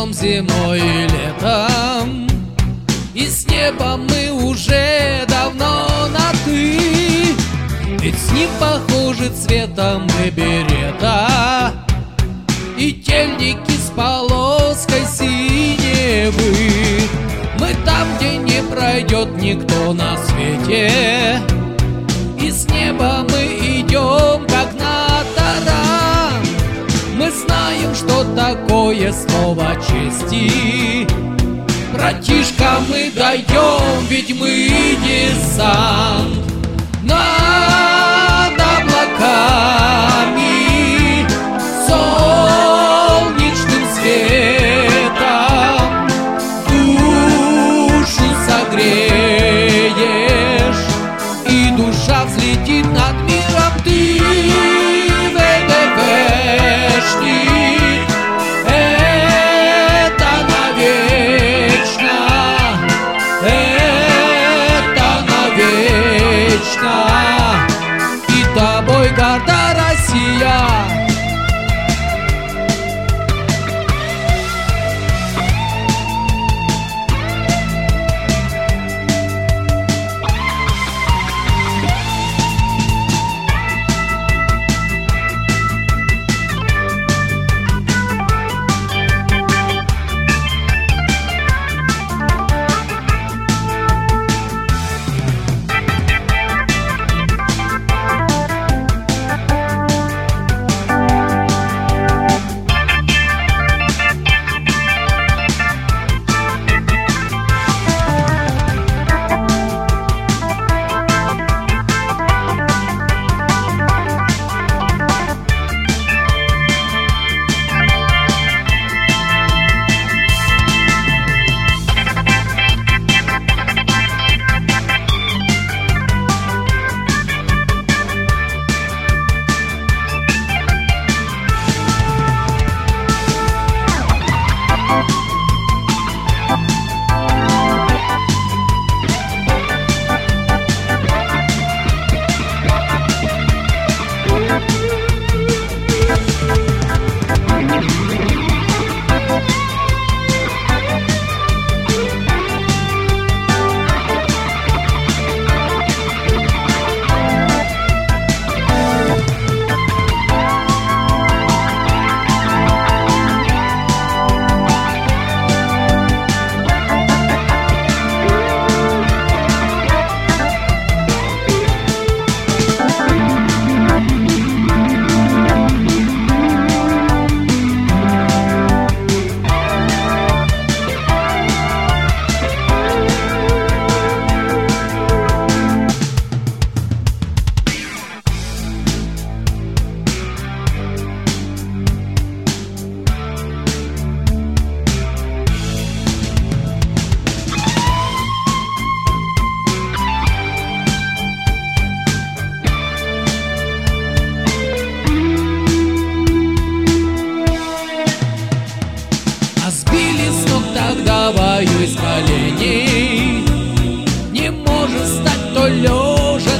весном, зимой и летом, и с неба мы уже давно на «ты». Ведь с ним похожи цветом и берета, и тельники с полоской синевы. Мы там, где не пройдет никто на свете, и с неба мы идем, как на таран. Мы знаем, что такое слово чести. Братишка, мы даем, ведь мы десант. Над облаками солнечным светом душу согреешь, и душа взлетит над миром. Ты ВДВшник, это навечно, это навечно, и тобой горда Россия. Тогда воюй с коленей, не можешь встать, то лежа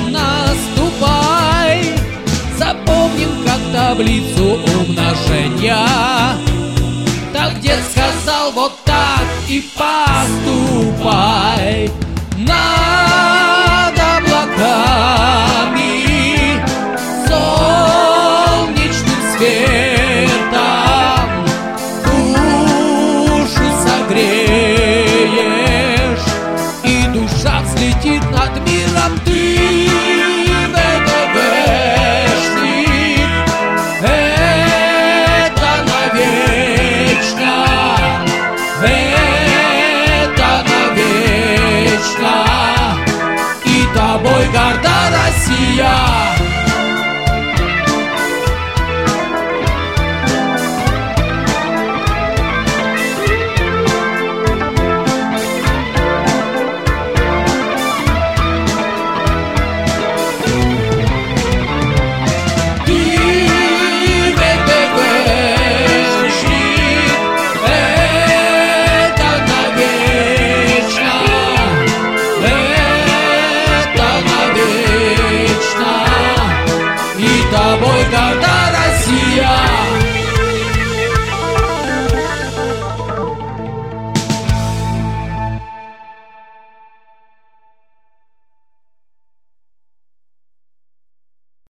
наступай. Запомним, как таблицу умножения, так дед сказал, вот так и поступай. Над облаками солнечным светом душу согреешь, и душа взлетит над миром. Ты ВДВшник, это навечно, это навечно, и тобой горда Россия.